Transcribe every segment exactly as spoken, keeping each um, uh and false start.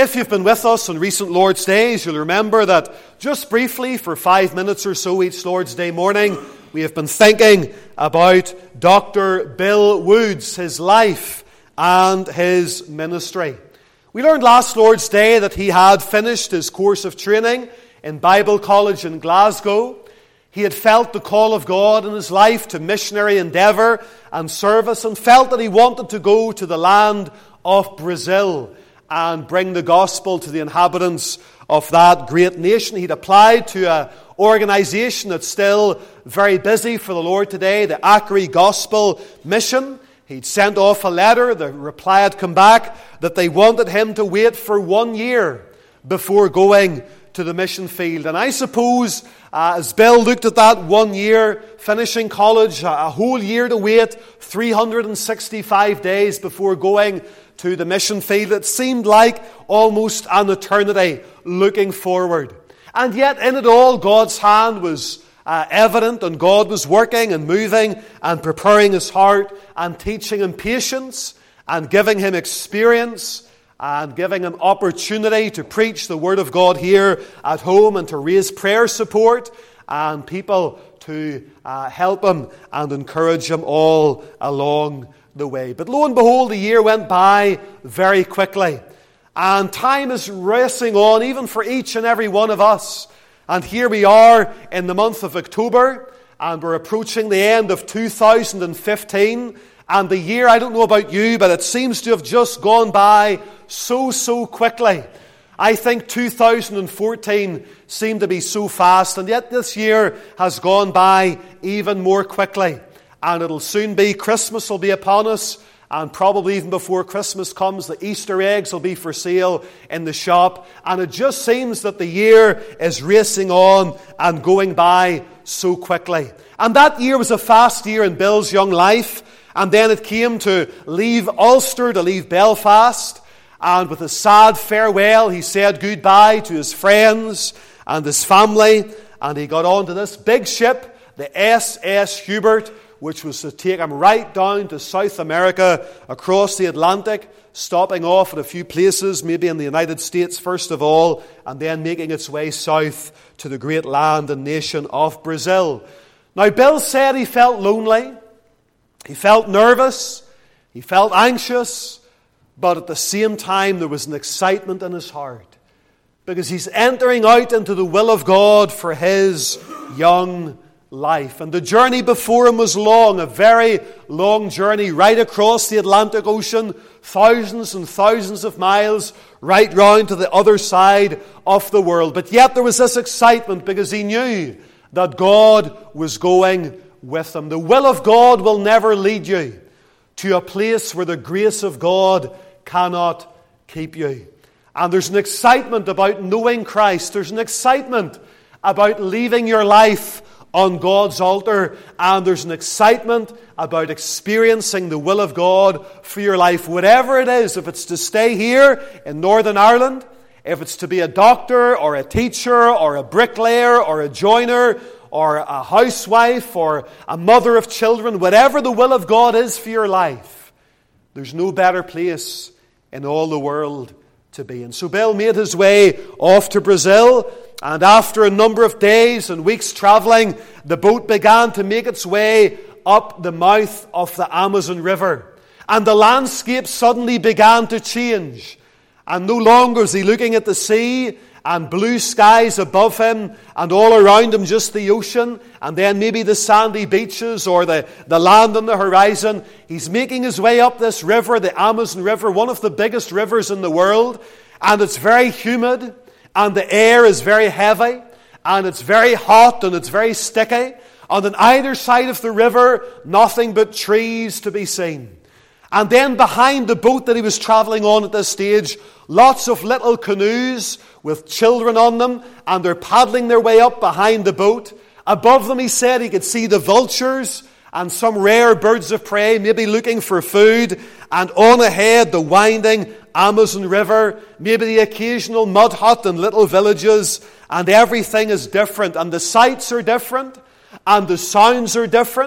If you've been with us on recent Lord's Days, you'll remember that just briefly for five minutes or so each Lord's Day morning, we have been thinking about Doctor Bill Woods, his life and his ministry. We learned last Lord's Day that he had finished his course of training in Bible College in Glasgow. He had felt the call of God in his life to missionary endeavour and service, and felt that he wanted to go to the land of Brazil and bring the gospel to the inhabitants of that great nation. He'd applied to an organisation that's still very busy for the Lord today, the Acre Gospel Mission. He'd sent off a letter. The reply had come back that they wanted him to wait for one year before going to the mission field. And I suppose uh, as Bill looked at that one year, finishing college, a whole year to wait, three hundred sixty-five days before going to the mission field, it seemed like almost an eternity looking forward. And yet in it all, God's hand was uh, evident, and God was working and moving and preparing his heart and teaching him patience and giving him experience and giving him opportunity to preach the Word of God here at home and to raise prayer support and people to uh, help him and encourage him all along the way. But lo and behold, the year went by very quickly. And time is racing on, even for each and every one of us. And here we are in the month of October, and we're approaching the end of two thousand fifteen. And the year, I don't know about you, but it seems to have just gone by so, so quickly. I think two thousand fourteen seemed to be so fast, and yet this year has gone by even more quickly. And it'll soon be, Christmas will be upon us, and probably even before Christmas comes, the Easter eggs will be for sale in the shop. And it just seems that the year is racing on and going by so quickly. And that year was a fast year in Bill's young life. And then it came to leave Ulster, to leave Belfast. And with a sad farewell, he said goodbye to his friends and his family. And he got onto this big ship, the S S Hubert, which was to take him right down to South America, across the Atlantic, stopping off at a few places, maybe in the United States first of all, and then making its way south to the great land and nation of Brazil. Now, Bill said he felt lonely. He felt nervous, he felt anxious, but at the same time there was an excitement in his heart, because he's entering out into the will of God for his young life. And the journey before him was long, a very long journey right across the Atlantic Ocean, thousands and thousands of miles, right round to the other side of the world. But yet there was this excitement, because he knew that God was going with him. The will of God will never lead you to a place where the grace of God cannot keep you. And there's an excitement about knowing Christ. There's an excitement about leaving your life on God's altar. And there's an excitement about experiencing the will of God for your life. Whatever it is, if it's to stay here in Northern Ireland, if it's to be a doctor or a teacher or a bricklayer or a joiner or a housewife or a mother of children, whatever the will of God is for your life, there's no better place in all the world to be. And so Bill made his way off to Brazil, and after a number of days and weeks travelling, the boat began to make its way up the mouth of the Amazon River. And the landscape suddenly began to change. And no longer is he looking at the sea and blue skies above him, and all around him just the ocean, and then maybe the sandy beaches or the, the land on the horizon. He's making his way up this river, the Amazon River, one of the biggest rivers in the world, and it's very humid, and the air is very heavy, and it's very hot, and it's very sticky, and on either side of the river, nothing but trees to be seen. And then behind the boat that he was travelling on at this stage, lots of little canoes with children on them, and they're paddling their way up behind the boat. Above them, he said, he could see the vultures and some rare birds of prey, maybe looking for food. And on ahead, the winding Amazon River, maybe the occasional mud hut and little villages, and everything is different. And the sights are different, and the sounds are different,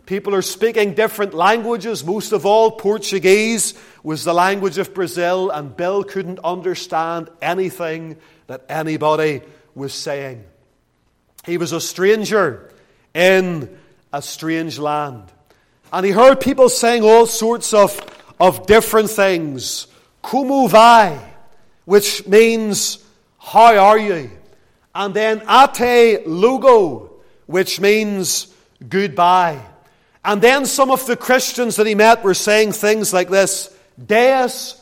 People are speaking different languages. Most of all, Portuguese was the language of Brazil, and Bill couldn't understand anything that anybody was saying. He was a stranger in a strange land. And he heard people saying all sorts of, of different things. Como vai, which means, how are you? And then ate logo, which means goodbye. And then some of the Christians that he met were saying things like this: Deus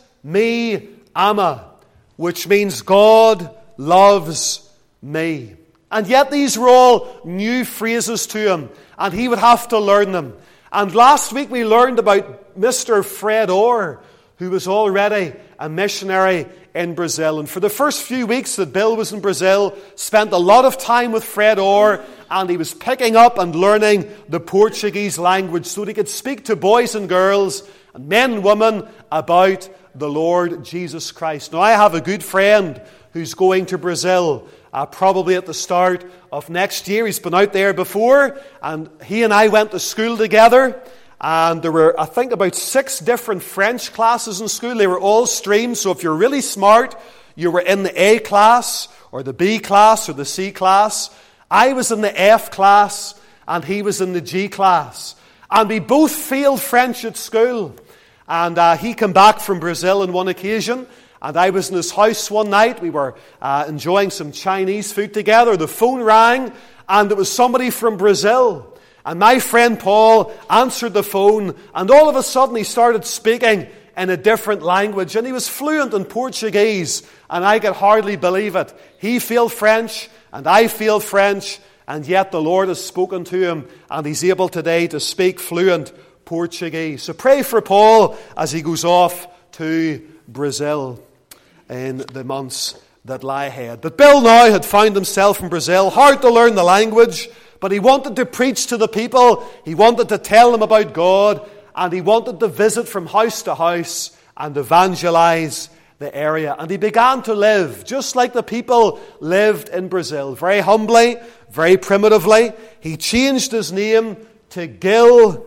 me ama, which means God loves me. And yet these were all new phrases to him, and he would have to learn them. And last week we learned about Mister Fred Orr, who was already a missionary in Brazil. And for the first few weeks that Bill was in Brazil, spent a lot of time with Fred Orr, and he was picking up and learning the Portuguese language so that he could speak to boys and girls and men and women about the Lord Jesus Christ. Now, I have a good friend who's going to Brazil uh, probably at the start of next year. He's been out there before, and he and I went to school together. And there were, I think, about six different French classes in school. They were all streamed, so if you're really smart, you were in the A class, or the B class, or the C class. I was in the F class, and he was in the G class. And we both failed French at school. And uh, he came back from Brazil on one occasion, and I was in his house one night. We were uh, enjoying some Chinese food together. The phone rang, and it was somebody from Brazil. And my friend Paul answered the phone, and all of a sudden he started speaking in a different language. And he was fluent in Portuguese, and I could hardly believe it. He failed French, and I failed French, and yet the Lord has spoken to him, and he's able today to speak fluent Portuguese. So pray for Paul as he goes off to Brazil in the months that lie ahead. But Bill now had found himself in Brazil, hard to learn the language, but he wanted to preach to the people, he wanted to tell them about God, and he wanted to visit from house to house and evangelize the area. And he began to live just like the people lived in Brazil, very humbly, very primitively. He changed his name to Gil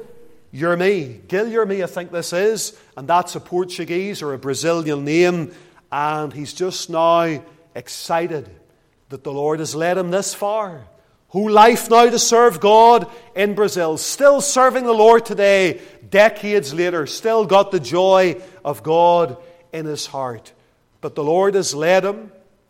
Yermi. Gil Yermi, I think this is, and that's a Portuguese or a Brazilian name. And he's just now excited that the Lord has led him this far. Whole life now to serve God in Brazil. Still serving the Lord today, decades later. Still got the joy of God in his heart. But the Lord has led him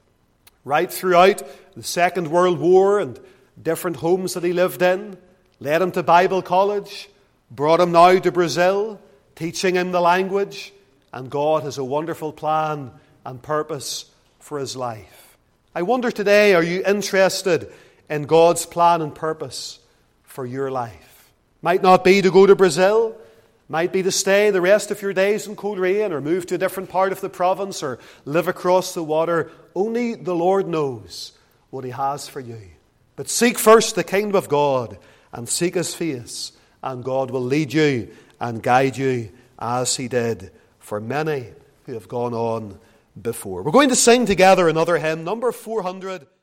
right throughout the Second World War and different homes that he lived in. Led him to Bible college. Brought him now to Brazil. Teaching him the language. And God has a wonderful plan and purpose for his life. I wonder today, are you interested in God's plan and purpose for your life? Might not be to go to Brazil, might be to stay the rest of your days in Coleraine, or move to a different part of the province, or live across the water. Only the Lord knows what he has for you. But seek first the kingdom of God, and seek his face, and God will lead you and guide you as he did for many who have gone on before. We're going to sing together another hymn, number four hundred.